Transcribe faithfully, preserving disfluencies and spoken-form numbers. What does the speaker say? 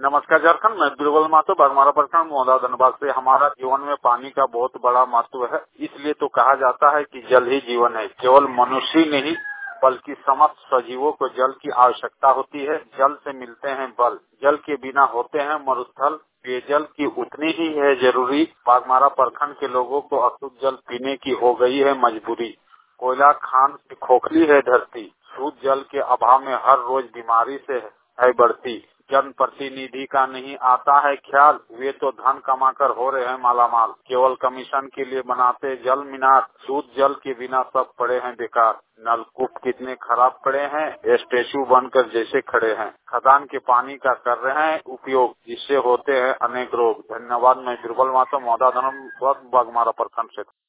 नमस्कार झारखंड, मैं बिरबल मातो बागमारा प्रखंड मोहदा धनबाद से। हमारा जीवन में पानी का बहुत बड़ा महत्व है, इसलिए तो कहा जाता है कि जल ही जीवन है। केवल मनुष्य ही नहीं बल्कि समस्त सजीवों को जल की आवश्यकता होती है। जल से मिलते हैं बल, जल के बिना होते हैं मरुस्थल। पेयजल की उतनी ही है जरूरी। बागमारा प्रखंड के लोगों को अशुद्ध जल पीने की हो गई है मजबूरी। कोयला खान से खोखली है धरती, शुद्ध जल के अभाव में हर रोज बीमारी से है बढ़ती। जन प्रतिनिधि का नहीं आता है ख्याल, वे तो धन कमाकर हो रहे हैं मालामाल। केवल कमीशन के लिए बनाते जल मीनार, शुद्ध जल के बिना सब पड़े हैं बेकार। नलकूप कितने खराब पड़े हैं, स्टेचू बनकर जैसे खड़े हैं। खदान के पानी का कर रहे हैं उपयोग, जिससे होते हैं अनेक रोग। धन्यवाद। मैं बिरबल मातो मोहदा धनबाद बागमारा प्रखंड से।